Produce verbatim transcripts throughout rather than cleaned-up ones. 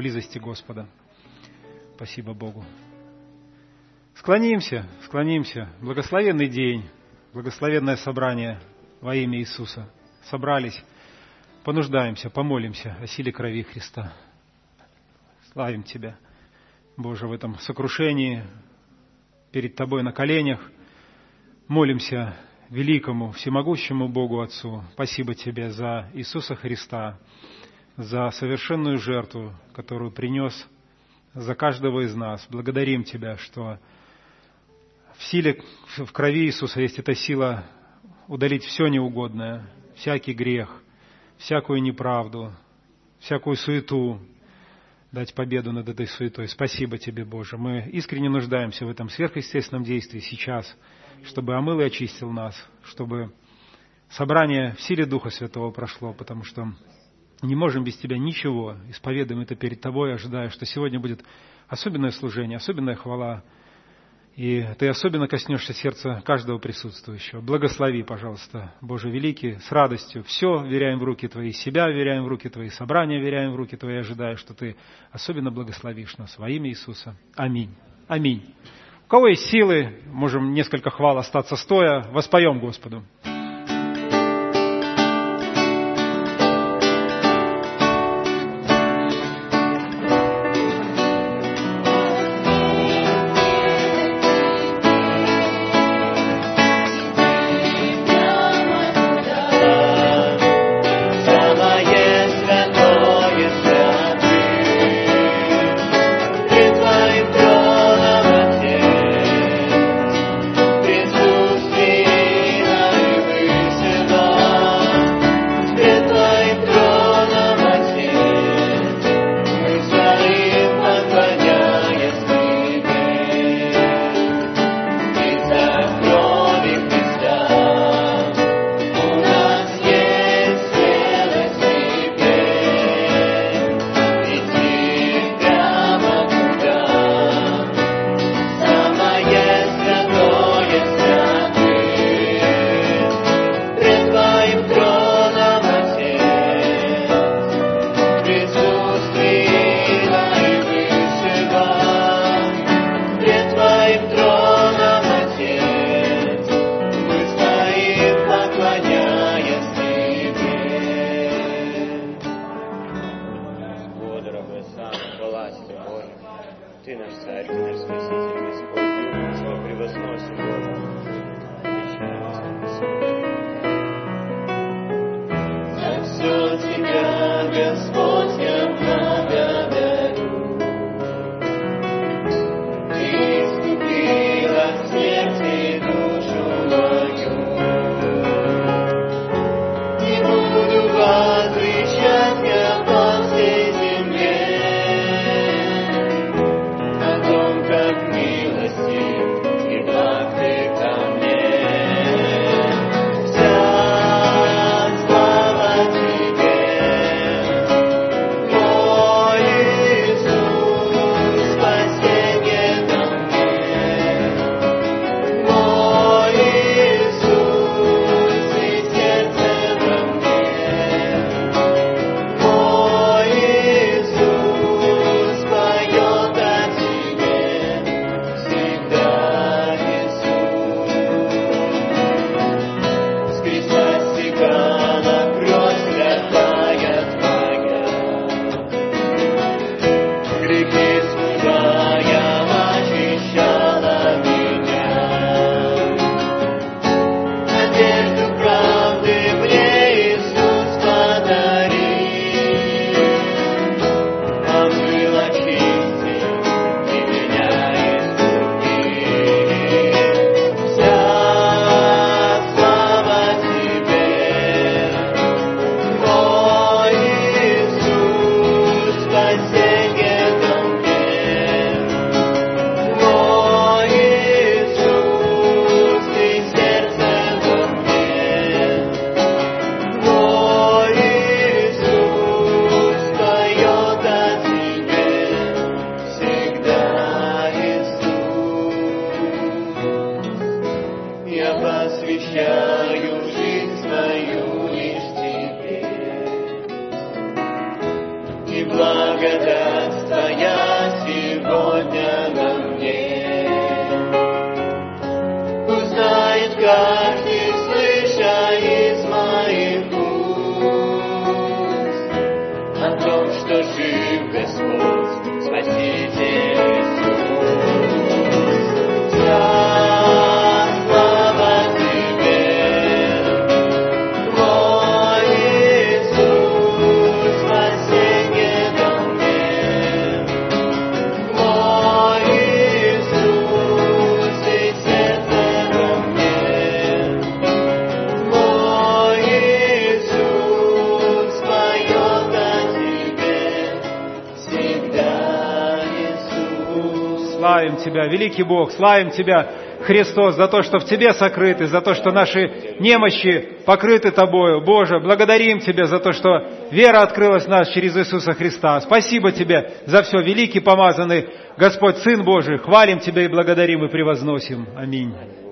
близости Господа. Спасибо Богу. Склонимся, склонимся. Благословенный день, благословенное собрание во имя Иисуса. Собрались, понуждаемся, помолимся о силе крови Христа. Славим Тебя, Боже, в этом сокрушении перед Тобой на коленях. Молимся великому, всемогущему Богу Отцу. Спасибо Тебе за Иисуса Христа, за совершенную жертву, которую принес за каждого из нас. Благодарим Тебя, что в силе, в крови Иисуса есть эта сила удалить все неугодное, всякий грех, всякую неправду, всякую суету, дать победу над этой суетой. Спасибо Тебе, Боже. Мы искренне нуждаемся в этом сверхъестественном действии сейчас, чтобы омыл и очистил нас, чтобы собрание в силе Духа Святого прошло, потому что не можем без Тебя ничего. Исповедуем это перед Тобой, ожидая, что сегодня будет особенное служение, особенная хвала, и Ты особенно коснешься сердца каждого присутствующего. Благослови, пожалуйста, Боже великий, с радостью. Все веряем в руки Твои, себя веряем в руки Твои, собрание веряем в руки Твои, ожидая, что Ты особенно благословишь нас во имя Иисуса. Аминь. Аминь. У кого есть силы, можем несколько хвал остаться стоя, воспоем Господу. Как милости и благ Ты ко Славим Тебя, великий Бог, славим Тебя, Христос, за то, что в Тебе сокрыты, за то, что наши немощи покрыты Тобою. Боже, благодарим Тебя за то, что вера открылась в нас через Иисуса Христа. Спасибо Тебе за все, великий помазанный Господь, Сын Божий. Хвалим Тебя и благодарим и превозносим. Аминь.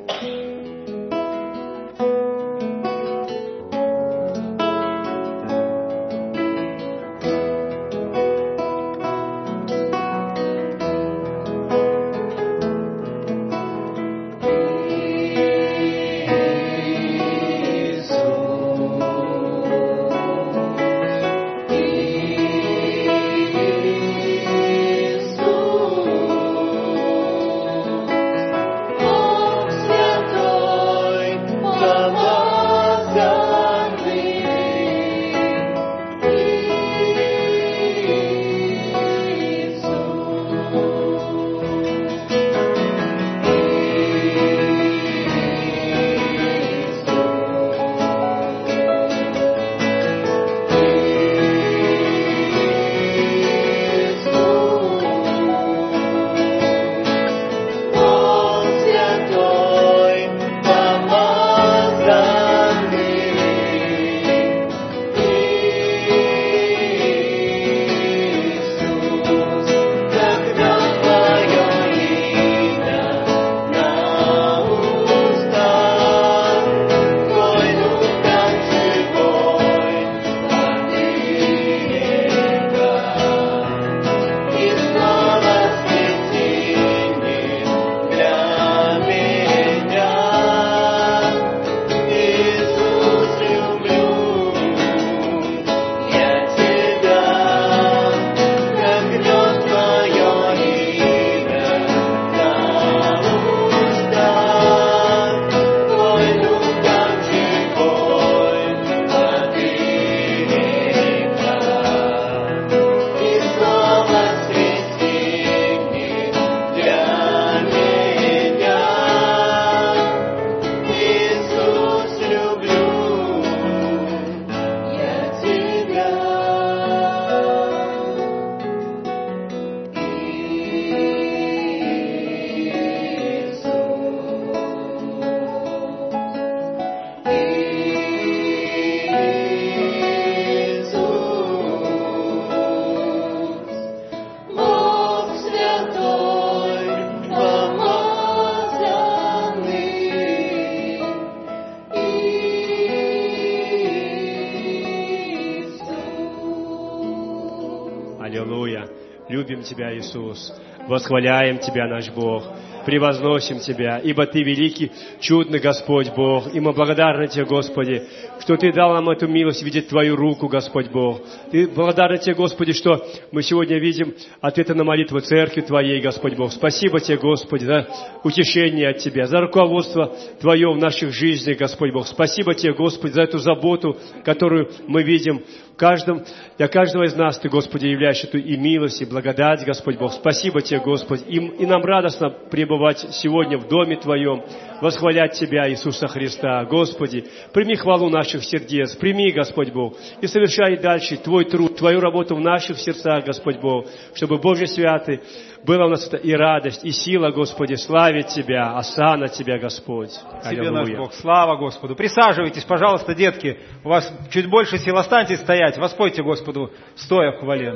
Любим Тебя, Иисус, восхваляем Тебя, наш Бог, превозносим Тебя, ибо Ты великий, чудный Господь Бог, и мы благодарны Тебе, Господи, что Ты дал нам эту милость видеть Твою руку, Господь Бог. Ты благодарны Тебе, Господи, что мы сегодня видим ответы на молитвы Церкви Твоей, Господь Бог. Спасибо Тебе, Господи, за утешение от Тебя, за руководство Твое в наших жизнях, Господь Бог. Спасибо Тебе, Господи, за эту заботу, которую мы видим в каждом, для каждого из нас Ты, Господи, являешь эту и милость, и благодать, Господь Бог. Спасибо Тебе, Господь. И, и нам радостно пребывать сегодня в Доме Твоем, восхвалять Тебя, Иисуса Христа. Господи, прими хвалу наших сердец, прими, Господь Бог, и совершай дальше Твой труд, Твою работу в наших сердцах, Господь Бог, чтобы Божий святый была у нас и радость, и сила, Господи, славить Тебя, осана Тебя, Господь. Тебе наш Бог, слава Господу. Присаживайтесь, пожалуйста, детки, у вас чуть больше сил, останьтесь стоять, воспойте Господу, стоя в хвале.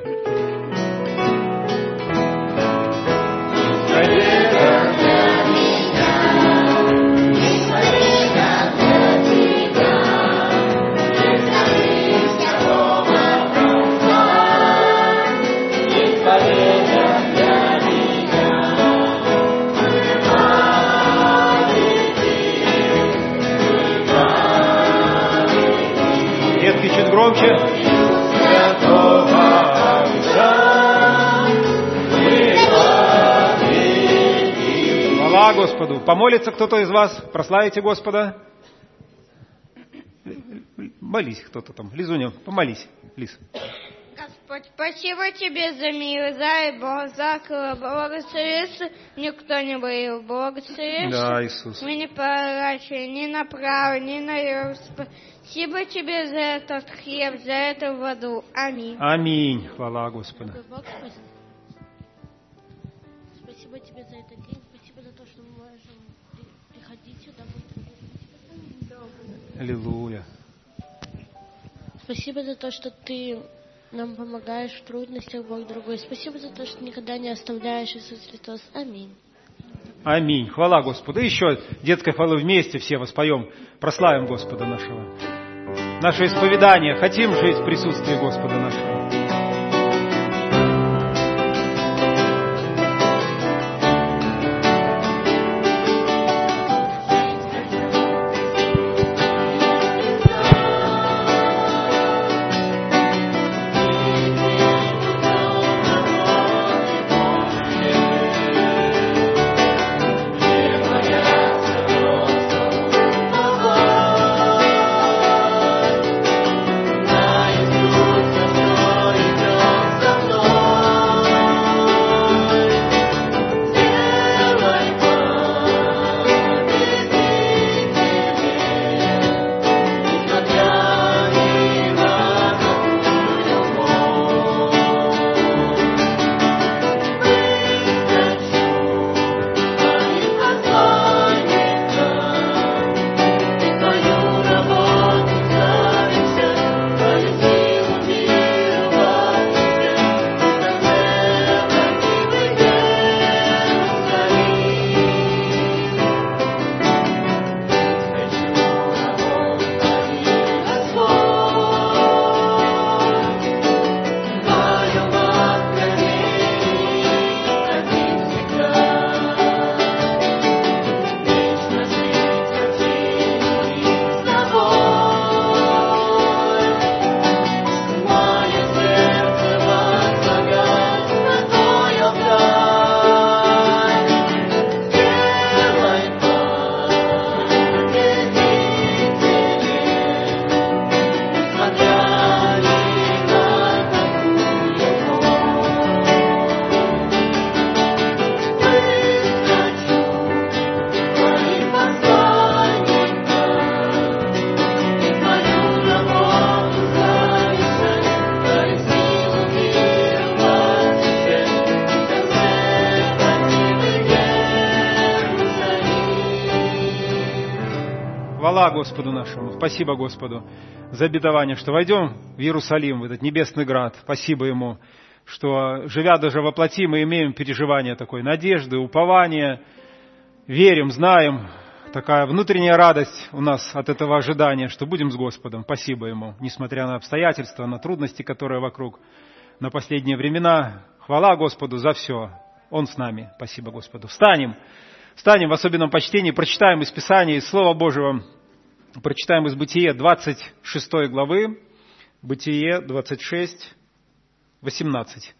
Детки, чуть громче. Хвала Господу. Помолится кто-то из вас? Прославите Господа. Молись кто-то там. Лизуня, помолись. Лиз. Господь, спасибо Тебе за мир, за Бог, за благословится, никто не был, благословится. Да, Иисус. Мы не поворачиваем ни направо, ни налево. Спасибо Тебе за этот хлеб, за эту воду. Аминь. Аминь. Хвала Господу. Спасибо Тебе за этот день. Спасибо за то, что мы можем приходить сюда. Аллилуйя. Спасибо за то, что Ты нам помогаешь в трудностях, Бог дорогой. Спасибо за то, что никогда не оставляешь, Иисус Христос. Аминь. Аминь. Хвала Господу. И еще детской хвалы вместе все воспоем. Прославим Господа нашего. Наше исповедание. Хотим жить в присутствии Господа нашего. Хвала Господу нашему. Спасибо Господу за обетование, что войдем в Иерусалим, в этот небесный град. Спасибо Ему, что, живя даже во плоти, мы имеем переживание такой надежды, упования, верим, знаем. Такая внутренняя радость у нас от этого ожидания, что будем с Господом. Спасибо Ему, несмотря на обстоятельства, на трудности, которые вокруг, на последние времена. Хвала Господу за все. Он с нами. Спасибо Господу. Встанем. Встанем в особенном почтении, прочитаем из Писания, из Слова Божьего. Прочитаем из Бытия двадцать шестой главы. Бытие двадцать шесть, восемнадцать.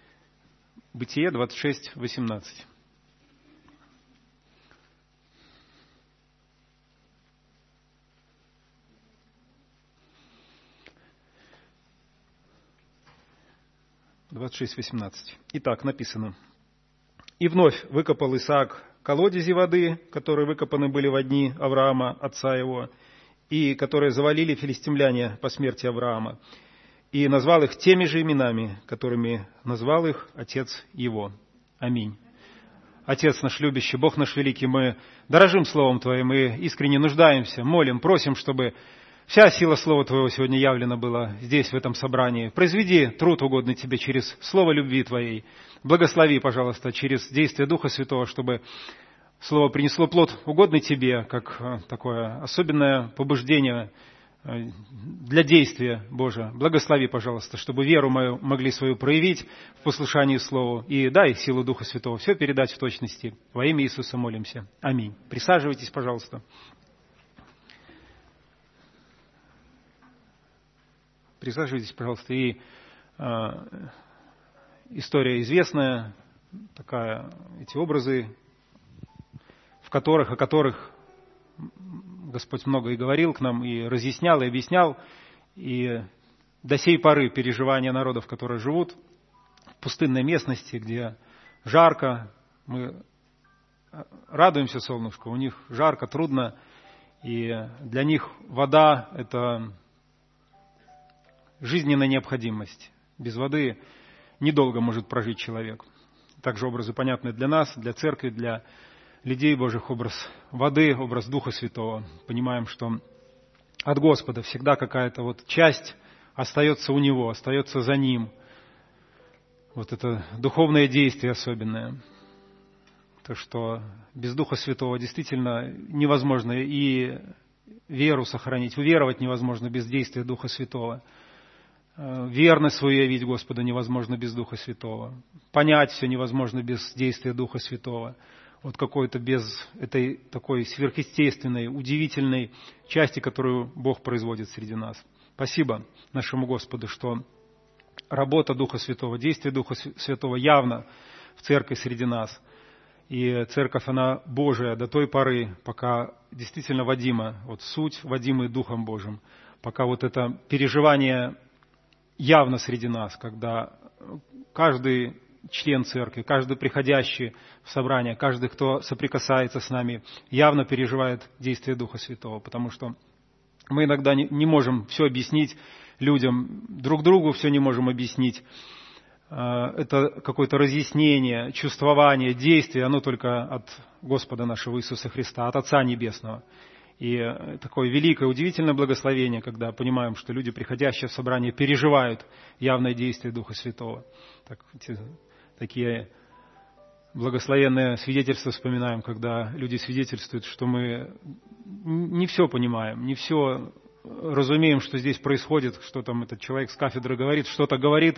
Бытие двадцать шесть, восемнадцать. двадцать шесть, восемнадцать. Итак, написано. «И вновь выкопал Исаак колодези воды, которые выкопаны были во дни Авраама, отца его, и которые завалили филистимляне по смерти Авраама, и назвал их теми же именами, которыми назвал их отец его». Аминь. Отец наш любящий, Бог наш великий, мы дорожим Словом Твоим, мы искренне нуждаемся, молим, просим, чтобы вся сила Слова Твоего сегодня явлена была здесь, в этом собрании. Произведи труд угодный Тебе через Слово любви Твоей. Благослови, пожалуйста, через действие Духа Святого, чтобы Слово принесло плод угодный Тебе, как такое особенное побуждение для действия Божия. Благослови, пожалуйста, чтобы веру мою могли свою проявить в послушании Слову. И дай силу Духа Святого все передать в точности. Во имя Иисуса молимся. Аминь. Присаживайтесь, пожалуйста. Присаживайтесь, пожалуйста. И э, история известная, такая, эти образы, в которых, о которых Господь много и говорил к нам, и разъяснял, и объяснял. И до сей поры переживания народов, которые живут в пустынной местности, где жарко, мы радуемся солнышку, у них жарко, трудно, и для них вода – это жизненная необходимость. Без воды недолго может прожить человек. также образы понятны для нас, для церкви, для людей Божьих, образ воды, образ Духа Святого. Понимаем, что от Господа всегда какая-то вот часть остается у Него, остается за Ним. Вот это духовное действие особенное. То, что без Духа Святого действительно невозможно и веру сохранить, уверовать невозможно без действия Духа Святого. Верность свою явить Господу невозможно без Духа Святого. Понять все невозможно без действия Духа Святого. Вот какой-то без этой такой сверхъестественной, удивительной части, которую Бог производит среди нас. Спасибо нашему Господу, что работа Духа Святого, действие Духа Святого явно в церкви среди нас. И церковь, она Божия до той поры, пока действительно водима, вот суть водимой Духом Божьим, пока вот это переживание явно среди нас, когда каждый член церкви, каждый приходящий в собрание, каждый, кто соприкасается с нами, явно переживает действие Духа Святого, потому что мы иногда не можем все объяснить людям, друг другу все не можем объяснить. Это какое-то разъяснение, чувствование, действие, оно только от Господа нашего Иисуса Христа, от Отца Небесного. И такое великое, удивительное благословение, когда понимаем, что люди, приходящие в собрание, переживают явное действие Духа Святого. Так, такие благословенные свидетельства вспоминаем, когда люди свидетельствуют, что мы не все понимаем, не все разумеем, что здесь происходит, что там этот человек с кафедры говорит, что-то говорит.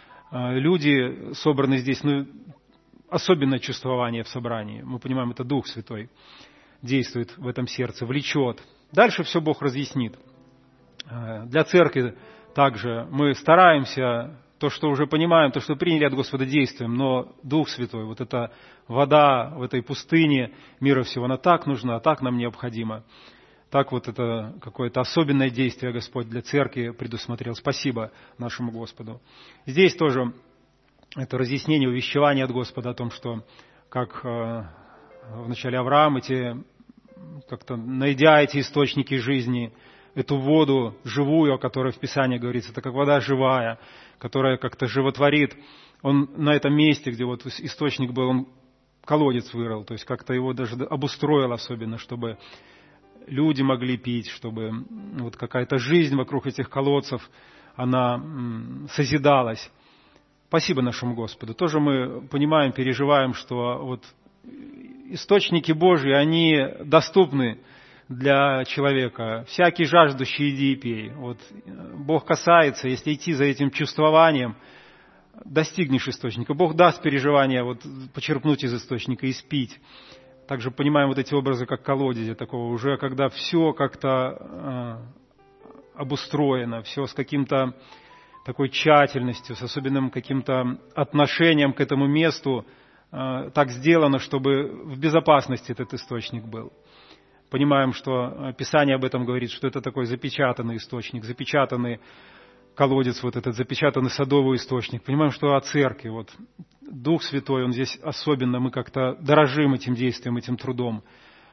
Люди собраны здесь, ну, особенное чувствование в собрании. Мы понимаем, это Дух Святой действует в этом сердце, влечет. Дальше все Бог разъяснит. Для церкви также мы стараемся, то, что уже понимаем, то, что приняли от Господа, действуем, но Дух Святой, вот эта вода в этой пустыне мира всего, она так нужна, так нам необходима. Так вот это какое-то особенное действие Господь для церкви предусмотрел. Спасибо нашему Господу. Здесь тоже это разъяснение, увещевание от Господа о том, что как в начале Авраам, эти, как-то найдя эти источники жизни, эту воду живую, о которой в Писании говорится, это как вода живая, которая как-то животворит. Он на этом месте, где вот источник был, он колодец вырыл, то есть как-то его даже обустроил особенно, чтобы люди могли пить, чтобы вот какая-то жизнь вокруг этих колодцев, она созидалась. Спасибо нашему Господу. Тоже мы понимаем, переживаем, что вот источники Божьи, они доступны для человека. Всякий жаждущий, иди и пей. Вот Бог касается, если идти за этим чувствованием, достигнешь источника. Бог даст переживание вот, почерпнуть из источника и спить. Также понимаем вот эти образы, как колодезя такого, уже когда все как-то э, обустроено, все с каким-то такой тщательностью, с особенным каким-то отношением к этому месту, э, так сделано, чтобы в безопасности этот источник был. Понимаем, что Писание об этом говорит, что это такой запечатанный источник, запечатанный колодец, вот этот запечатанный садовый источник. Понимаем, что о церкви, вот Дух Святой, Он здесь особенно, мы как-то дорожим этим действием, этим трудом,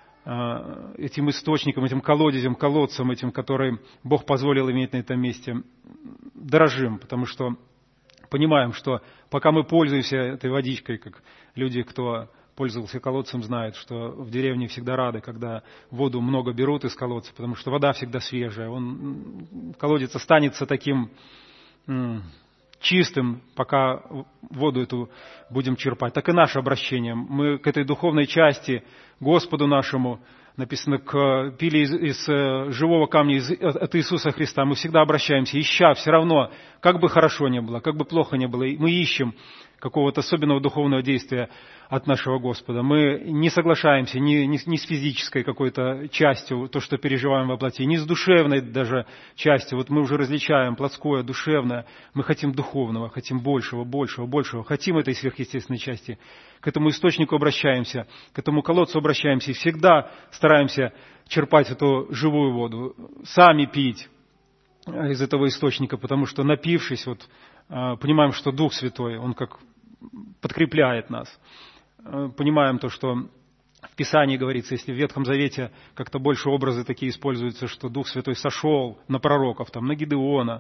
этим источником, этим колодезем, колодцем этим, который Бог позволил иметь на этом месте. Дорожим, потому что понимаем, что пока мы пользуемся этой водичкой, как люди, кто пользовался колодцем, знают, что в деревне всегда рады, когда воду много берут из колодца, потому что вода всегда свежая. Он, колодец останется таким м, чистым, пока воду эту будем черпать. Так и наше обращение. Мы к этой духовной части, Господу нашему, написано, к, пили из, из живого камня, из, от Иисуса Христа. Мы всегда обращаемся, ища все равно, как бы хорошо не было, как бы плохо не было. Мы ищем какого-то особенного духовного действия от нашего Господа. Мы не соглашаемся ни, ни, ни с физической какой-то частью, то, что переживаем во плоти, ни с душевной даже частью. Вот мы уже различаем плотское, душевное. Мы хотим духовного, хотим большего, большего, большего. Хотим этой сверхъестественной части. К этому источнику обращаемся, к этому колодцу обращаемся и всегда стараемся черпать эту живую воду, сами пить из этого источника, потому что, напившись, вот, понимаем, что Дух Святой, Он как подкрепляет нас. Понимаем то, что в Писании говорится, если в Ветхом Завете как-то больше образы такие используются, что Дух Святой сошел на пророков, там, на Гидеона,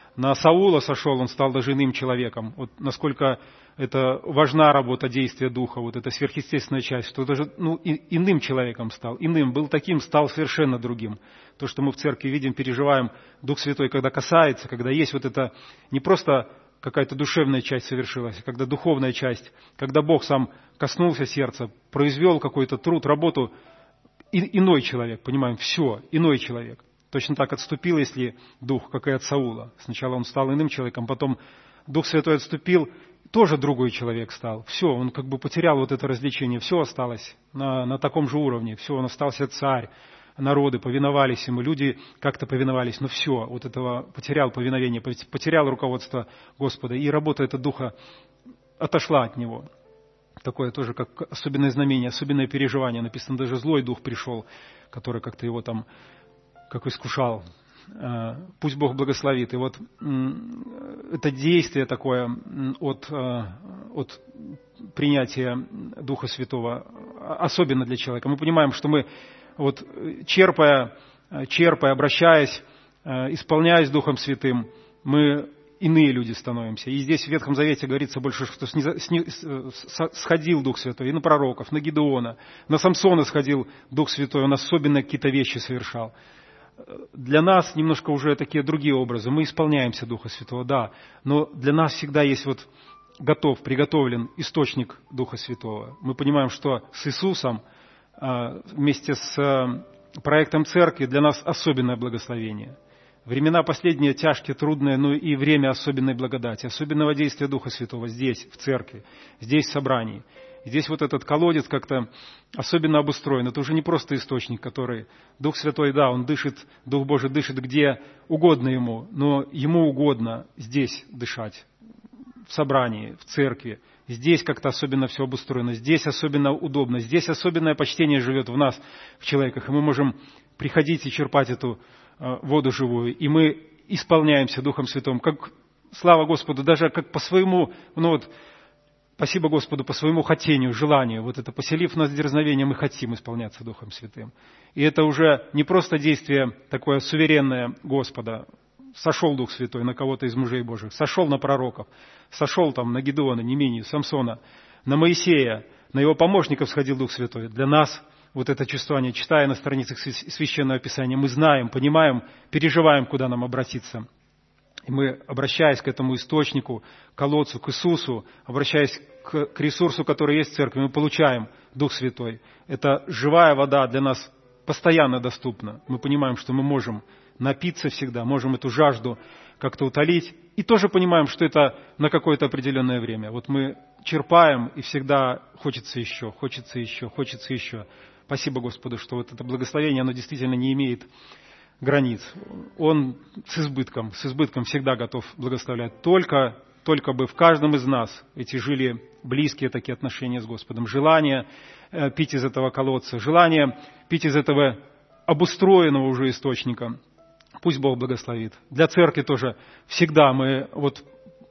на Саула сошел, он стал даже иным человеком. Вот насколько это важна работа действия Духа, вот эта сверхъестественная часть, что даже ну, и, иным человеком стал, иным, был таким, стал совершенно другим. То, что мы в церкви видим, переживаем, Дух Святой, когда касается, когда есть вот это не просто какая-то душевная часть совершилась, а когда духовная часть, когда Бог сам коснулся сердца, произвел какой-то труд, работу, и, иной человек, понимаем, все, иной человек. Точно так отступил, если Дух, как и от Саула. Сначала он стал иным человеком, потом Дух Святой отступил, тоже другой человек стал. Все, он как бы потерял вот это развлечение, все осталось на, на таком же уровне, все, он остался царь, народы повиновались ему, люди как-то повиновались, но все, вот этого потерял повиновение, потерял руководство Господа, и работа этого Духа отошла от него. Такое тоже как особенное знамение, особенное переживание. Написано, даже злой дух пришел, который как-то его там как искушал. Пусть Бог благословит. И вот это действие такое от, от принятия Духа Святого, особенно для человека. Мы понимаем, что мы, вот, черпая, черпая, обращаясь, исполняясь Духом Святым, мы иные люди становимся. И здесь в Ветхом Завете говорится больше, что сходил Дух Святой и на пророков, на Гидеона, на Самсона сходил Дух Святой, он особенно какие-то вещи совершал. Для нас немножко уже такие другие образы. Мы исполняемся Духа Святого, да, но для нас всегда есть вот готов, приготовлен источник Духа Святого. Мы понимаем, что с Иисусом вместе с проектом Церкви для нас особенное благословение. Времена последние тяжкие, трудные, но и время особенной благодати, особенного действия Духа Святого здесь, в Церкви, здесь, в собрании. Здесь вот этот колодец как-то особенно обустроен. Это уже не просто источник, который Дух Святой, да, Он дышит, Дух Божий дышит где угодно Ему, но Ему угодно здесь дышать, в собрании, в церкви. Здесь как-то особенно все обустроено, здесь особенно удобно, здесь особенное почтение живет в нас, в человеках, и мы можем приходить и черпать эту воду живую, и мы исполняемся Духом Святым, как, слава Господу, даже как по своему, ну вот, спасибо Господу, по своему хотению, желанию, вот это, поселив нас дерзновение, мы хотим исполняться Духом Святым. И это уже не просто действие такое суверенное Господа. Сошел Дух Святой на кого-то из мужей Божьих, сошел на пророков, сошел там на Гидеона, Немению, Самсона, на Моисея, на его помощников сходил Дух Святой. Для нас вот это чувствование, читая на страницах Священного Писания, мы знаем, понимаем, переживаем, куда нам обратиться. И мы, обращаясь к этому источнику, колодцу, к Иисусу, обращаясь к, к ресурсу, который есть в церкви, мы получаем Дух Святой. Это живая вода для нас постоянно доступна. Мы понимаем, что мы можем напиться всегда, можем эту жажду как-то утолить. И тоже понимаем, что это на какое-то определенное время. Вот мы черпаем, и всегда хочется еще, хочется еще, хочется еще. Спасибо Господу, что вот это благословение, оно действительно не имеет границ. Он с избытком, с избытком всегда готов благословлять. Только, только бы в каждом из нас эти жили близкие такие отношения с Господом. Желание э, пить из этого колодца, желание пить из этого обустроенного уже источника. Пусть Бог благословит. Для церкви тоже всегда мы, вот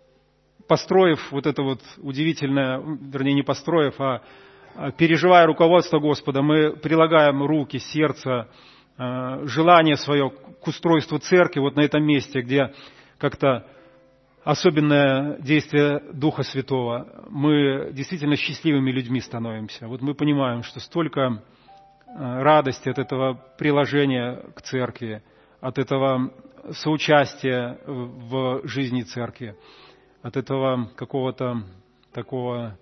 построив вот это вот удивительное, вернее не построив, а переживая руководство Господа, мы прилагаем руки, сердце, желание свое к устройству церкви вот на этом месте, где как-то особенное действие Духа Святого. Мы действительно счастливыми людьми становимся. Вот мы понимаем, что столько радости от этого приложения к церкви, от этого соучастия в жизни церкви, от этого какого-то такого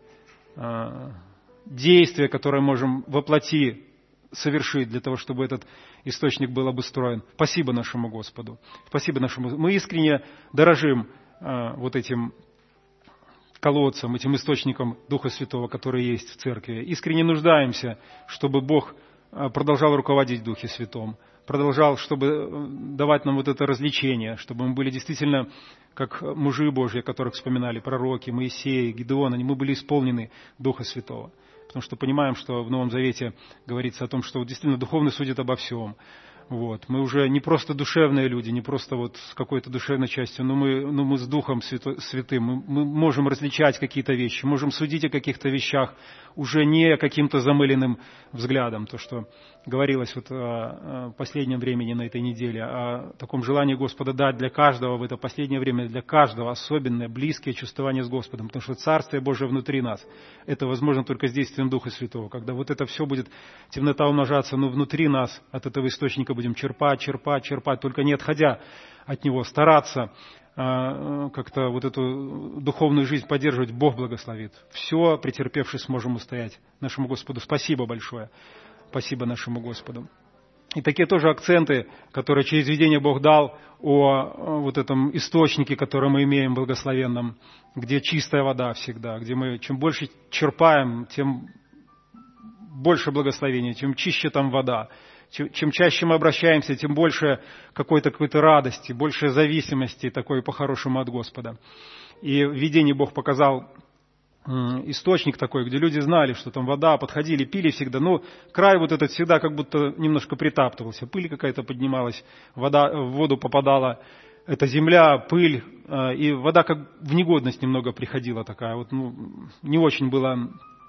действия, которое можем воплоти совершить для того, чтобы этот источник был обустроен. Спасибо нашему Господу. Спасибо нашему. Мы искренне дорожим а, вот этим колодцем, этим источником Духа Святого, который есть в церкви. Искренне нуждаемся, чтобы Бог продолжал руководить в Духе Святом, продолжал, чтобы давать нам вот это развлечение, чтобы мы были действительно как мужи Божьи, которых вспоминали пророки, Моисей, Гидеон, они мы были исполнены Духа Святого. Потому что понимаем, что в Новом Завете говорится о том, что действительно духовный судит обо всем. Вот. Мы уже не просто душевные люди, не просто вот с какой-то душевной частью, но мы, но мы с Духом Святым. Мы, мы можем различать какие-то вещи, можем судить о каких-то вещах уже не каким-то замыленным взглядом. То, что говорилось вот о последнем времени на этой неделе, о таком желании Господа дать для каждого в это последнее время, для каждого особенное, близкое чувствование с Господом. Потому что Царствие Божие внутри нас. Это возможно только с действием Духа Святого. Когда вот это все будет, темнота умножаться, но внутри нас от этого источника будем черпать, черпать, черпать, только не отходя от него, стараться как-то вот эту духовную жизнь поддерживать. Бог благословит. Все, претерпевши, сможем устоять. Нашему Господу спасибо большое. Спасибо нашему Господу. И такие тоже акценты, которые через видение Бог дал о вот этом источнике, который мы имеем благословенном, где чистая вода всегда, где мы чем больше черпаем, тем больше благословения, чем чище там вода. Чем чаще мы обращаемся, тем больше какой-то какой-то радости, больше зависимости такой по-хорошему от Господа. И в видении Бог показал источник такой, где люди знали, что там вода, подходили, пили всегда, но край вот этот всегда как будто немножко притаптывался, пыль какая-то поднималась, вода, в воду попадала, эта земля, пыль, и вода как в негодность немного приходила такая, вот, ну, не очень было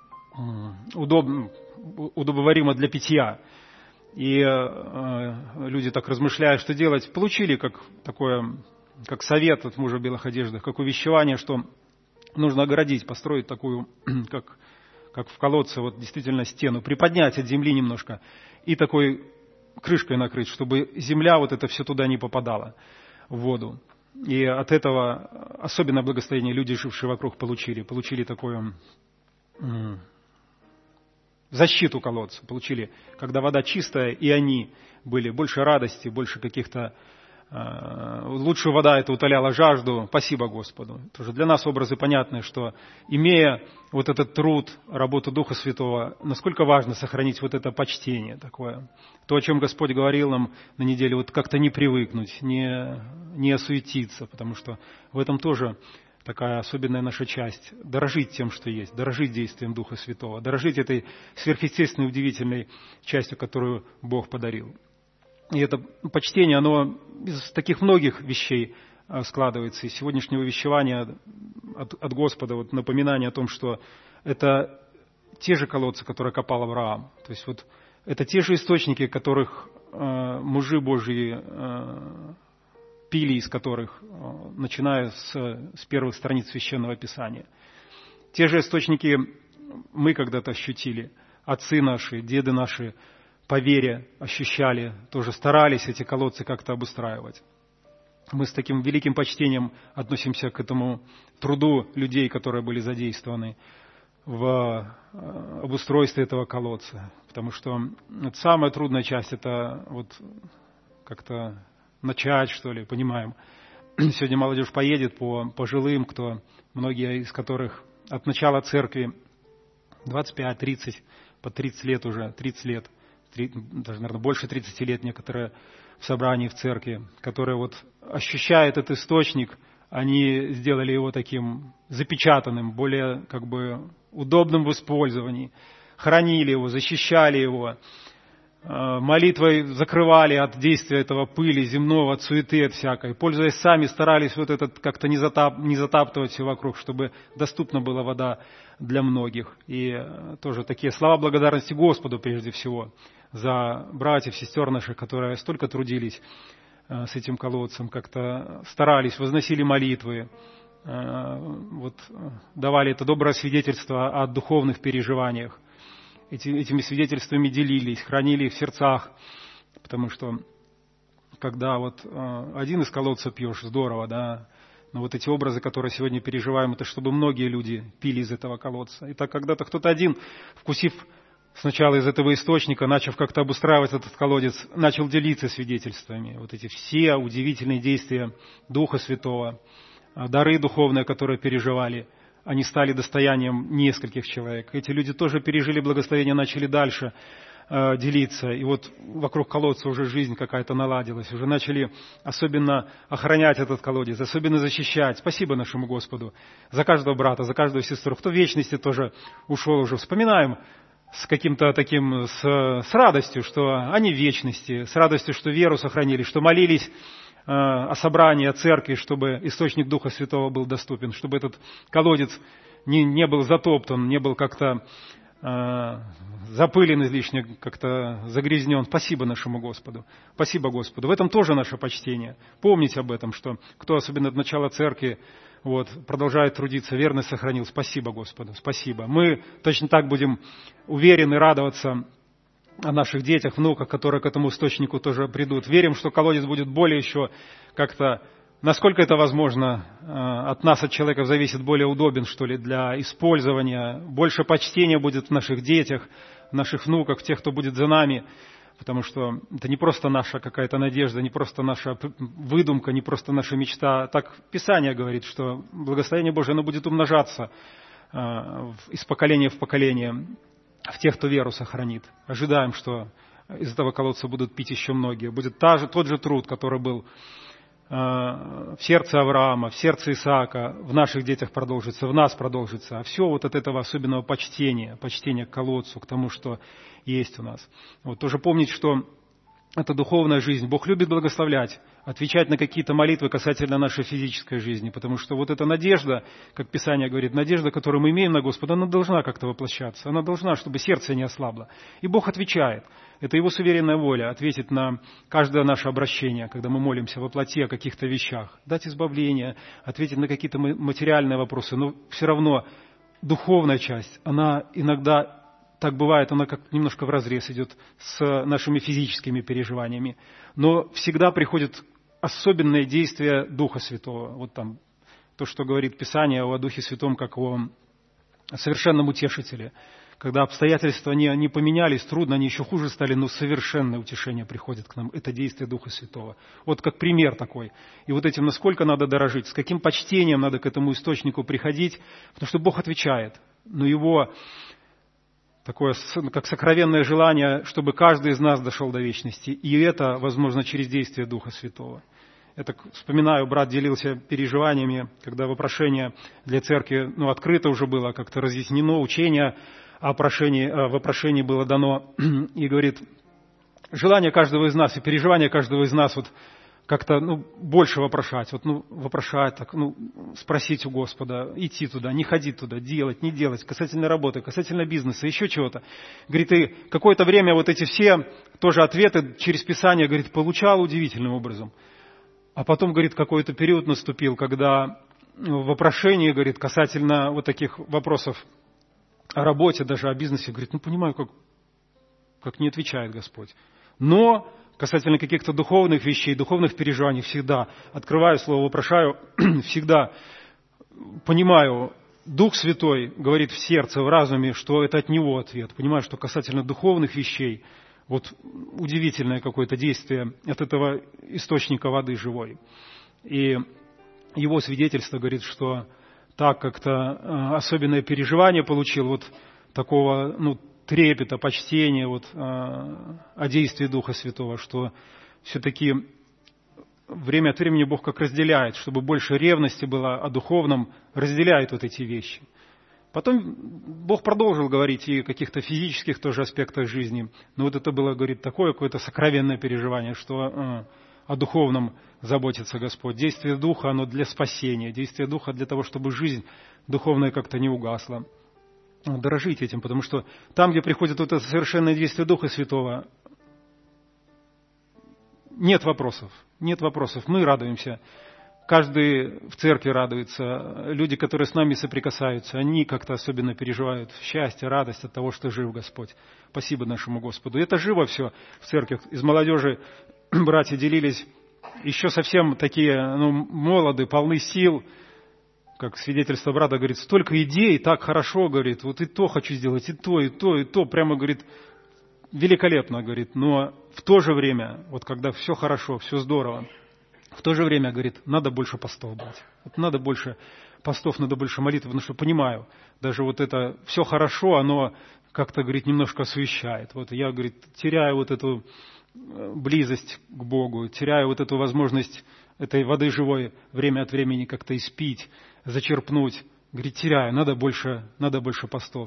удобно, удобоваримо для питья. И э, люди так размышляя, что делать, получили как такое, как совет от мужа в белых одеждах, как увещевание, что нужно огородить, построить такую, как, как в колодце, вот действительно стену, приподнять от земли немножко и такой крышкой накрыть, чтобы земля вот это все туда не попадала, в воду. И от этого особенно благословение люди, жившие вокруг, получили. Получили такое... М- защиту колодца получили, когда вода чистая, и они были больше радости, больше каких-то... Э, лучшая вода это утоляла жажду. Спасибо Господу. Тоже для нас образы понятны, что имея вот этот труд, работу Духа Святого, насколько важно сохранить вот это почтение такое. То, о чем Господь говорил нам на неделе, вот как-то не привыкнуть, не, не осуетиться, потому что в этом тоже... такая особенная наша часть, дорожить тем, что есть, дорожить действием Духа Святого, дорожить этой сверхъестественной, удивительной частью, которую Бог подарил. И это почтение, оно из таких многих вещей складывается. Из сегодняшнего вещевания от, от Господа, вот напоминание о том, что это те же колодцы, которые копал Авраам. То есть вот это те же источники, которых э, мужи Божьи э, пили, из которых, начиная с, с первых страниц Священного Писания. Те же источники мы когда-то ощутили, отцы наши, деды наши по вере ощущали, тоже старались эти колодцы как-то обустраивать. Мы с таким великим почтением относимся к этому труду людей, которые были задействованы в обустройстве этого колодца. Потому что самая трудная часть – это вот как-то начать, что ли, понимаем. Сегодня молодежь поедет по пожилым, кто, многие из которых от начала церкви двадцать пять, тридцать, по тридцать лет уже, тридцать лет, даже, наверное, больше тридцати лет некоторые в собрании в церкви, которые вот ощущают этот источник, они сделали его таким запечатанным, более как бы удобным в использовании, хранили его, защищали его, молитвой закрывали от действия этого пыли земного, от суеты, от всякой. Пользуясь сами, старались вот этот как-то не, затап, не затаптывать все вокруг, чтобы доступна была вода для многих. И тоже такие слова благодарности Господу прежде всего за братьев, сестер наших, которые столько трудились с этим колодцем, как-то старались, возносили молитвы, вот, давали это доброе свидетельство о духовных переживаниях. Эти, этими свидетельствами делились, хранили их в сердцах, потому что когда вот э, один из колодца пьешь, здорово, да, но вот эти образы, которые сегодня переживаем, это чтобы многие люди пили из этого колодца. И так когда-то кто-то один, вкусив сначала из этого источника, начав как-то обустраивать этот колодец, начал делиться свидетельствами. Вот эти все удивительные действия Духа Святого, дары духовные, которые переживали, они стали достоянием нескольких человек. Эти люди тоже пережили благословение, начали дальше э, делиться. И вот вокруг колодца уже жизнь какая-то наладилась. Уже начали особенно охранять этот колодец, особенно защищать. Спасибо нашему Господу за каждого брата, за каждую сестру. Кто в вечности тоже ушел уже. Вспоминаем с каким-то таким, с, с радостью, что они в вечности, с радостью, что веру сохранили, что молились э, о собрании, о церкви, чтобы источник Духа Святого был доступен, чтобы этот колодец не, не был затоптан, не был как-то э, запылен излишне, как-то загрязнен. Спасибо нашему Господу. Спасибо Господу. В этом тоже наше почтение. Помните об этом, что кто особенно от начала церкви вот, продолжает трудиться, верность сохранил. Спасибо Господу, спасибо. Мы точно так будем уверены радоваться о наших детях, внуках, которые к этому источнику тоже придут. Верим, что колодец будет более еще как-то, насколько это возможно, от нас, от человека, зависит, более удобен, что ли, для использования. Больше почтения будет в наших детях, в наших внуках, в тех, кто будет за нами. Потому что это не просто наша какая-то надежда, не просто наша выдумка, не просто наша мечта. Так Писание говорит, что благословение Божие, оно будет умножаться из поколения в поколение в тех, кто веру сохранит. Ожидаем, что из этого колодца будут пить еще многие. Будет та же, тот же труд, который был в сердце Авраама, в сердце Исаака, в наших детях продолжится, в нас продолжится. А все вот от этого особенного почтения, почтения к колодцу, к тому, что есть у нас. Вот тоже помнить, что это духовная жизнь. Бог любит благословлять, отвечать на какие-то молитвы касательно нашей физической жизни, потому что вот эта надежда, как Писание говорит, надежда, которую мы имеем на Господа, она должна как-то воплощаться, она должна, чтобы сердце не ослабло. И Бог отвечает. Это Его суверенная воля ответить на каждое наше обращение, когда мы молимся во плоти о каких-то вещах, дать избавление, ответить на какие-то материальные вопросы, но все равно духовная часть, она иногда, так бывает, она как немножко вразрез идет с нашими физическими переживаниями, но всегда приходит особенное действие Духа Святого. Вот там то, что говорит Писание о Духе Святом, как о совершенном утешителе. Когда обстоятельства не, не поменялись, трудно, они еще хуже стали, но совершенное утешение приходит к нам. Это действие Духа Святого. Вот как пример такой. И вот этим насколько надо дорожить, с каким почтением надо к этому источнику приходить, потому что Бог отвечает. Но Его такое, как сокровенное желание, чтобы каждый из нас дошел до вечности. И это возможно через действие Духа Святого. Это, вспоминаю, брат делился переживаниями, когда вопрошение для церкви ну, открыто уже было, как-то разъяснено, учение о прошении, о вопрошении было дано. И говорит, желание каждого из нас и переживание каждого из нас вот как-то ну, больше вопрошать, вот, ну, вопрошать, так, ну, спросить у Господа, идти туда, не ходить туда, делать, не делать, касательно работы, касательно бизнеса, еще чего-то. Говорит, и какое-то время вот эти все тоже ответы через Писание, говорит, получал удивительным образом. А потом, говорит, какой-то период наступил, когда в вопрошении, говорит, касательно вот таких вопросов о работе, даже о бизнесе, говорит, ну, понимаю, как, как не отвечает Господь. Но касательно каких-то духовных вещей, духовных переживаний всегда открываю слово, вопрошаю, всегда понимаю, Дух Святой говорит в сердце, в разуме, что это от Него ответ. Понимаю, что касательно духовных вещей, вот удивительное какое-то действие от этого источника воды живой. И его свидетельство говорит, что так как-то особенное переживание получил, вот такого ну, трепета, почтения вот, о действии Духа Святого, что все-таки время от времени Бог как разделяет, чтобы больше ревности было о духовном, разделяет вот эти вещи. Потом Бог продолжил говорить и о каких-то физических тоже аспектах жизни, но вот это было, говорит, такое какое-то сокровенное переживание, что о духовном заботится Господь. Действие Духа, оно для спасения, действие Духа для того, чтобы жизнь духовная как-то не угасла. Дорожите этим, потому что там, где приходит вот это совершенное действие Духа Святого, нет вопросов, нет вопросов. Мы радуемся, каждый в церкви радуется, люди, которые с нами соприкасаются, они как-то особенно переживают счастье, радость от того, что жив Господь. Спасибо нашему Господу. И это живо все в церкви. Из молодежи братья делились, еще совсем такие ну, молоды, полны сил, как свидетельство брата, говорит, столько идей, так хорошо, говорит, вот и то хочу сделать, и то, и то, и то, прямо, говорит, великолепно, говорит, но в то же время, вот когда все хорошо, все здорово, в то же время, говорит, надо больше постов брать, вот надо больше постов, надо больше молитв, потому что понимаю, даже вот это все хорошо, оно как-то, говорит, немножко освещает. Вот я, говорит, теряю вот эту близость к Богу, теряю вот эту возможность этой воды живой время от времени как-то испить, зачерпнуть. Говорит, теряю, надо больше, надо больше постов.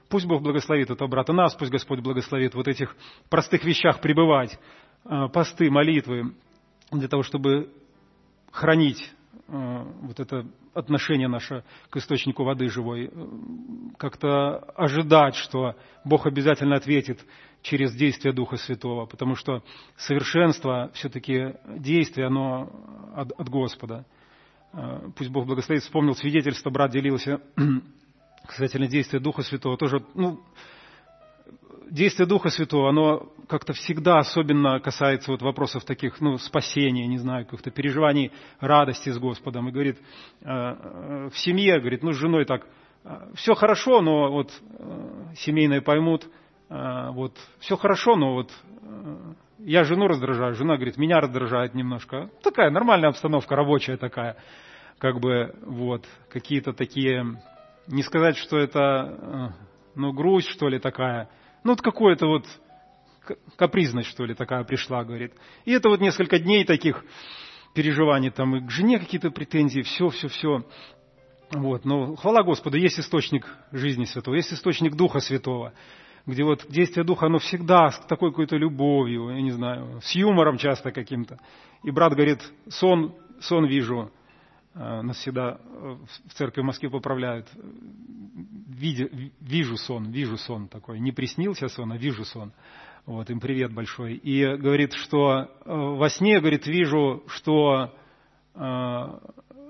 Пусть Бог благословит этого брата, нас пусть Господь благословит в вот этих простых вещах пребывать, посты, молитвы, для того, чтобы хранить вот это отношение наше к источнику воды живой, как-то ожидать, что Бог обязательно ответит через действие Духа Святого, потому что совершенство, все-таки действие, оно от, от Господа. Пусть Бог благословит. Вспомнил свидетельство, брат делился касательно действия Духа Святого. Тоже, ну, действие Духа Святого, оно как-то всегда особенно касается вот вопросов таких, ну, спасения, не знаю, каких-то переживаний радости с Господом. И говорит, в семье, говорит, ну, с женой так, все хорошо, но вот семейные поймут, вот, все хорошо, но вот я жену раздражаю, жена говорит, меня раздражает немножко. Такая нормальная обстановка, рабочая такая, как бы, вот, какие-то такие, не сказать, что это, ну, грусть, что ли, такая, ну, вот какое-то вот капризность, что ли, такая пришла, говорит. И это вот несколько дней таких переживаний, там, и к жене какие-то претензии, все, все, все. Вот, но хвала Господу, есть источник жизни Святого, есть источник Духа Святого, где вот действие Духа, оно всегда с такой какой-то любовью, я не знаю, с юмором часто каким-то. И брат говорит, сон, сон вижу, нас всегда в церкви в Москве поправляют, Видя, вижу сон, вижу сон такой, не приснился сон, а вижу сон. Вот, им привет большой. И говорит, что во сне, говорит, вижу, что э,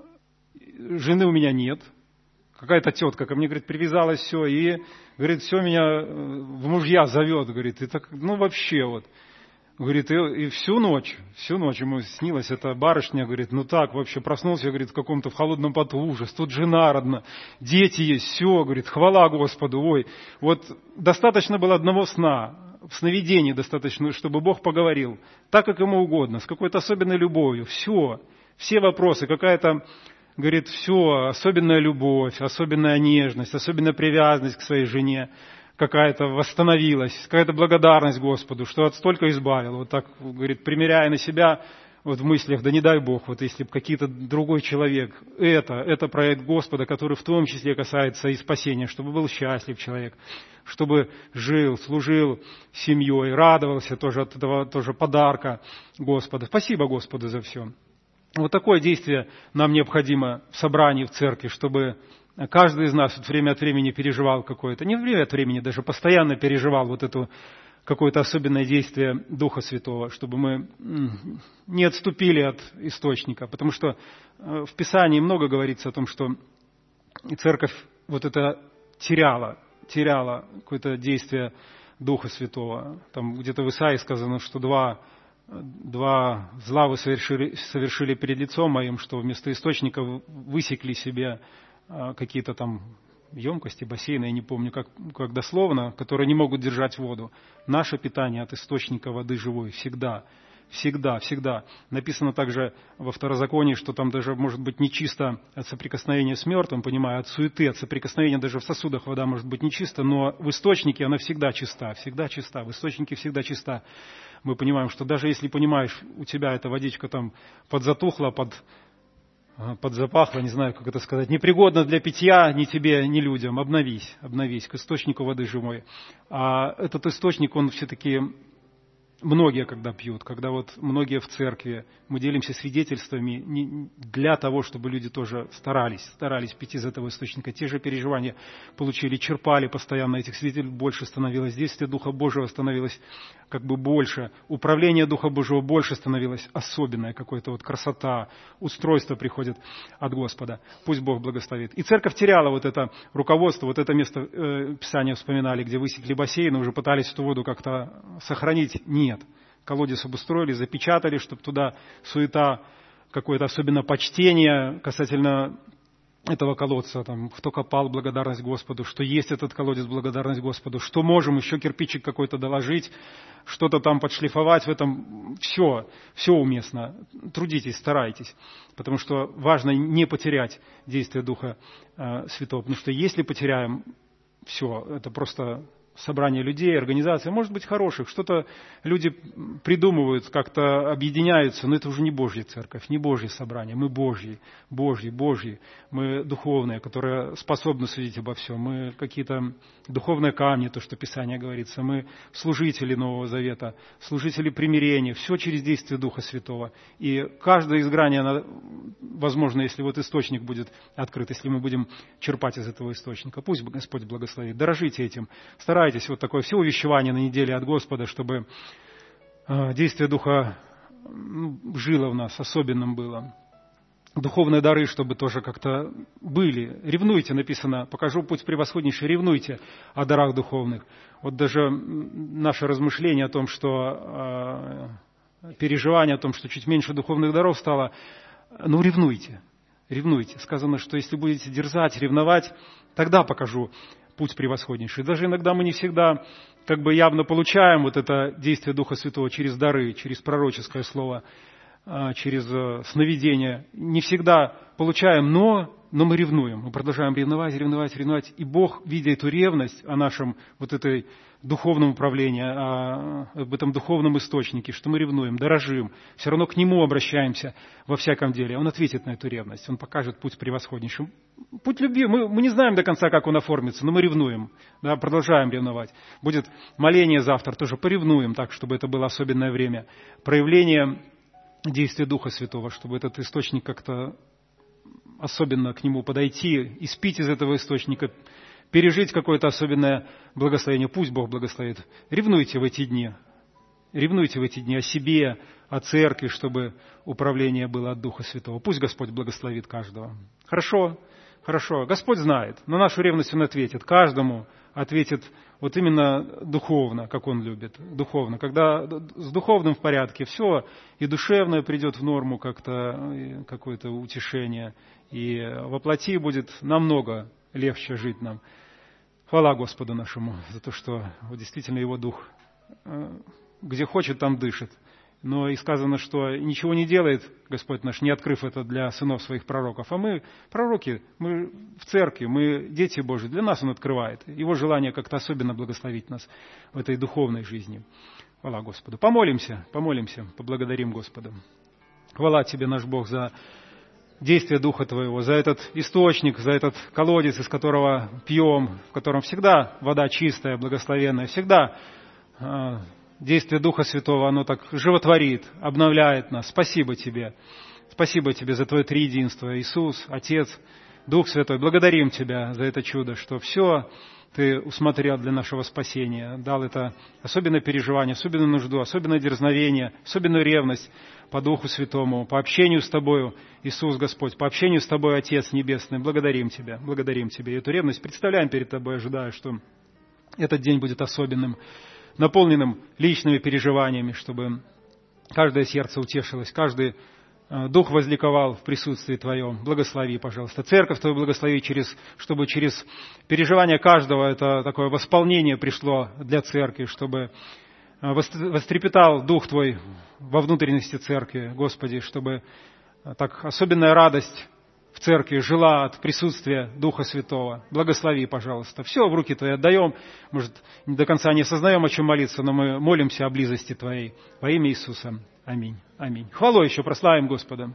жены у меня нет. Какая-то тетка ко мне, говорит, привязалась, все, и, говорит, все меня в мужья зовет, говорит, и так, ну, вообще вот. Говорит, и, и всю ночь, всю ночь ему снилась эта барышня, говорит, ну так, вообще проснулся, говорит, в каком-то в холодном поту, ужас, тут жена родна, дети есть, все, говорит, хвала Господу, ой. Вот достаточно было одного сна, в сновидении достаточно, чтобы Бог поговорил, так, как ему угодно, с какой-то особенной любовью, все, все вопросы, какая-то, говорит, все, особенная любовь, особенная нежность, особенная привязанность к своей жене, какая-то восстановилась, какая-то благодарность Господу, что от столько избавил. Вот так, говорит, примеряя на себя вот в мыслях, да не дай Бог, вот если бы какие-то другой человек, это, это проект Господа, который в том числе касается и спасения, чтобы был счастлив человек, чтобы жил, служил семьей, радовался тоже от этого тоже подарка Господа. Спасибо Господу за все. Вот такое действие нам необходимо в собрании, в церкви, чтобы каждый из нас вот время от времени переживал какое-то, не время от времени, даже постоянно переживал вот это какое-то особенное действие Духа Святого, чтобы мы не отступили от источника. Потому что в Писании много говорится о том, что церковь вот это теряла, теряла какое-то действие Духа Святого. Там где-то в Исаии сказано, что два, два зла вы совершили, совершили перед лицом моим, что вместо источника высекли себе какие-то там емкости, бассейны, я не помню, как, как дословно, которые не могут держать воду. Наше питание от источника воды живой всегда, всегда, всегда. Написано также во Второзаконии, что там даже может быть нечисто от соприкосновения с мертвым, понимаю, от суеты, от соприкосновения даже в сосудах вода может быть нечиста, но в источнике она всегда чиста, всегда чиста, в источнике всегда чиста. Мы понимаем, что даже если понимаешь, у тебя эта водичка там подзатухла, под подзапахло, не знаю, как это сказать, непригодно для питья ни тебе, ни людям. Обновись, обновись к источнику воды живой. А этот источник, он все-таки многие когда пьют, когда вот многие в церкви, мы делимся свидетельствами не для того, чтобы люди тоже старались, старались пить из этого источника. Те же переживания получили, черпали постоянно этих свидетелей, больше становилось, действие Духа Божьего становилось как бы больше, управление Духа Божьего больше становилось, особенное какое-то вот красота, устройство приходит от Господа. Пусть Бог благословит. И церковь теряла вот это руководство, вот это место э, Писания вспоминали, где высекли бассейны, уже пытались эту воду как-то сохранить. Нет. Колодец обустроили, запечатали, чтобы туда суета, какое-то особенно почтение касательно этого колодца, там, кто копал, благодарность Господу, что есть этот колодец, благодарность Господу, что можем еще кирпичик какой-то доложить, что-то там подшлифовать в этом, все, все уместно. Трудитесь, старайтесь, потому что важно не потерять действие Духа э, Святого, потому что если потеряем, все, это просто собрания людей, организаций, может быть, хороших. Что-то люди придумывают, как-то объединяются, но это уже не Божья церковь, не Божье собрание. Мы Божьи, Божьи, Божьи. Мы духовные, которые способны судить обо всем. Мы какие-то духовные камни, то, что Писание говорится. Мы служители Нового Завета, служители примирения. Все через действие Духа Святого. И каждое изграние, оно, возможно, если вот источник будет открыт, если мы будем черпать из этого источника. Пусть Господь благословит. Дорожите этим. Старайтесь. Вот такое все увещевание на неделе от Господа, чтобы действие Духа жило в нас, особенным было. Духовные дары, чтобы тоже как-то были. Ревнуйте, написано, покажу путь превосходнейший, ревнуйте о дарах духовных. Вот даже наше размышление о том, что переживание о том, что чуть меньше духовных даров стало, ну ревнуйте, ревнуйте. Сказано, что если будете дерзать, ревновать, тогда покажу путь превосходнейший. Даже иногда мы не всегда как бы явно получаем вот это действие Духа Святого через дары, через пророческое слово, через сновидение. Не всегда получаем, но, но мы ревнуем. Мы продолжаем ревновать, ревновать, ревновать. И Бог, видя эту ревность о нашем вот этой духовном управлении, об этом духовном источнике, что мы ревнуем, дорожим, все равно к Нему обращаемся во всяком деле. Он ответит на эту ревность, Он покажет путь превосходнейшим. Путь любви, мы, мы не знаем до конца, как он оформится, но мы ревнуем, да, продолжаем ревновать. Будет моление завтра, тоже поревнуем так, чтобы это было особенное время. Проявление действия Духа Святого, чтобы этот источник как-то особенно к нему подойти, испить из этого источника, пережить какое-то особенное благословение. Пусть Бог благословит. Ревнуйте в эти дни. Ревнуйте в эти дни о себе, о церкви, чтобы управление было от Духа Святого. Пусть Господь благословит каждого. Хорошо? Хорошо. Господь знает. На нашу ревность Он ответит. Каждому ответит вот именно духовно, как Он любит. Духовно. Когда с духовным в порядке, все и душевное придет в норму как-то, какое-то утешение. И во плоти будет намного легче жить нам. Хвала Господу нашему за то, что вот действительно Его Дух где хочет, там дышит. Но и сказано, что ничего не делает Господь наш, не открыв это для сынов своих пророков. А мы пророки, мы в церкви, мы дети Божьи. Для нас Он открывает. Его желание как-то особенно благословить нас в этой духовной жизни. Хвала Господу. Помолимся, помолимся, поблагодарим Господа. Хвала Тебе, наш Бог, за действие Духа Твоего, за этот источник, за этот колодец, из которого пьем, в котором всегда вода чистая, благословенная, всегда действие Духа Святого, оно так животворит, обновляет нас. Спасибо Тебе. Спасибо Тебе за Твое триединство. Иисус, Отец, Дух Святой. Благодарим Тебя за это чудо, что все Ты усмотрел для нашего спасения. Дал это особенное переживание, особенную нужду, особенное дерзновение, особенную ревность по Духу Святому, по общению с Тобою, Иисус Господь, по общению с Тобой, Отец Небесный. Благодарим Тебя, благодарим Тебя. И эту ревность представляем перед Тобой, ожидая, что этот день будет особенным, наполненным личными переживаниями, чтобы каждое сердце утешилось, каждый дух возликовал в присутствии Твоем. Благослови, пожалуйста. Церковь Твою благослови, через, чтобы через переживание каждого это такое восполнение пришло для церкви, чтобы вострепетал Дух Твой во внутренности церкви, Господи, чтобы так особенная радость в церкви жила от присутствия Духа Святого. Благослови, пожалуйста. Все в руки Твои отдаем. Может, до конца не осознаем, о чем молиться, но мы молимся о близости Твоей. Во имя Иисуса. Аминь. Аминь. Хвалой еще прославим Господа.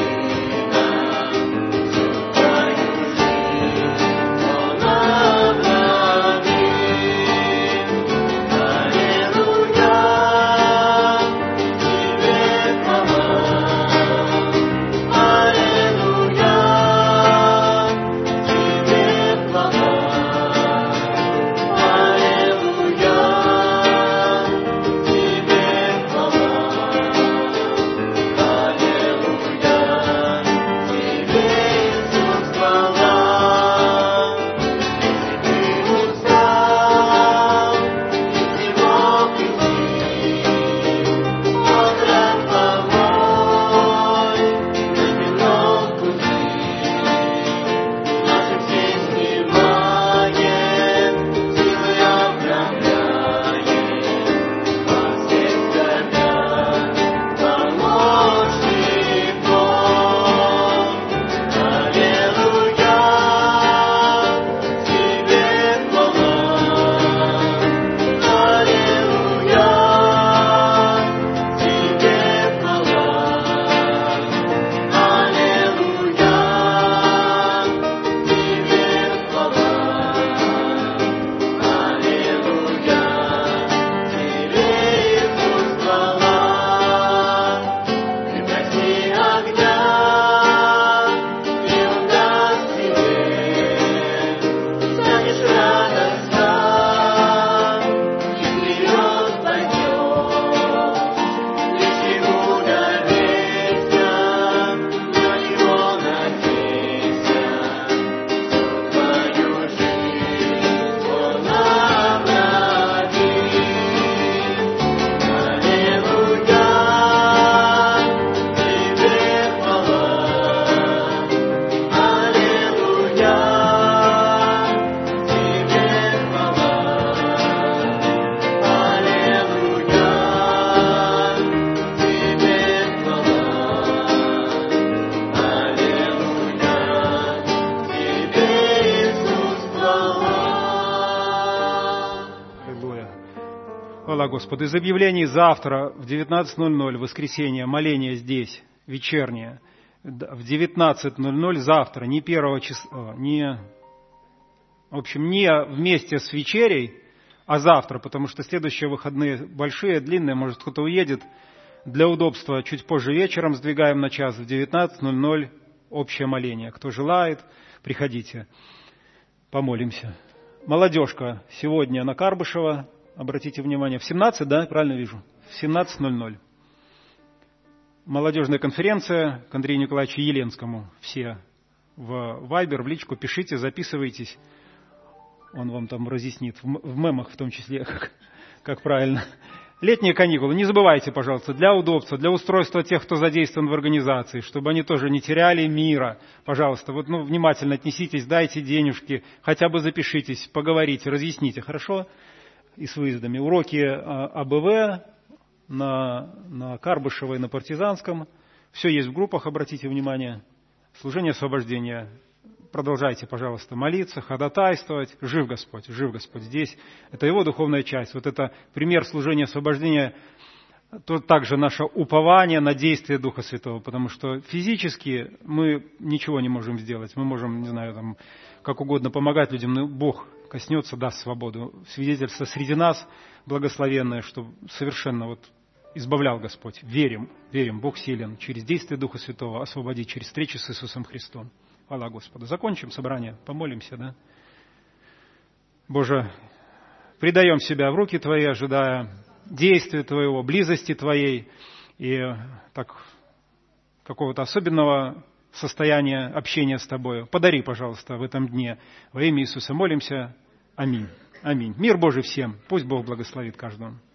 Love. Хвала Господу. Из объявлений: завтра в девятнадцать ноль ноль, воскресенье, моление здесь, вечернее. В девятнадцать ноль ноль завтра, не первого числа, не, в общем, не вместе с вечерей, а завтра, потому что следующие выходные большие, длинные, может, кто-то уедет. Для удобства чуть позже вечером сдвигаем на час, в девятнадцать ноль ноль общее моление. Кто желает, приходите, помолимся. Молодежка сегодня на Карбышева, обратите внимание, в семнадцать, да, правильно вижу? В семнадцать ноль ноль. Молодежная конференция к Андрею Николаевичу Еленскому. Все в Вайбер, в личку пишите, записывайтесь. Он вам там разъяснит, в мемах в том числе, как, как правильно. Летние каникулы, не забывайте, пожалуйста, для удобства, для устройства тех, кто задействован в организации, чтобы они тоже не теряли мира. Пожалуйста, вот, ну, внимательно отнеситесь, дайте денежки, хотя бы запишитесь, поговорите, разъясните, хорошо? И с выездами. Уроки АБВ на, на Карбышева и на Партизанском. Все есть в группах, обратите внимание. Служение освобождения. Продолжайте, пожалуйста, молиться, ходатайствовать. Жив Господь, жив Господь здесь. Это Его духовная часть. Вот это пример служения освобождения, то также наше упование на действие Духа Святого. Потому что физически мы ничего не можем сделать. Мы можем, не знаю, там, как угодно помогать людям, но Бог коснется, даст свободу. Свидетельство среди нас благословенное, что совершенно вот избавлял Господь. Верим, верим, Бог силен через действие Духа Святого освободить, через встречу с Иисусом Христом. Хвала Господу. Закончим собрание, помолимся, да? Боже, предаем себя в руки Твои, ожидая действия Твоего, близости Твоей и так какого-то особенного состояния общения с Тобою. Подари, пожалуйста, в этом дне. Во имя Иисуса молимся. Аминь. Аминь. Мир Божий всем. Пусть Бог благословит каждого.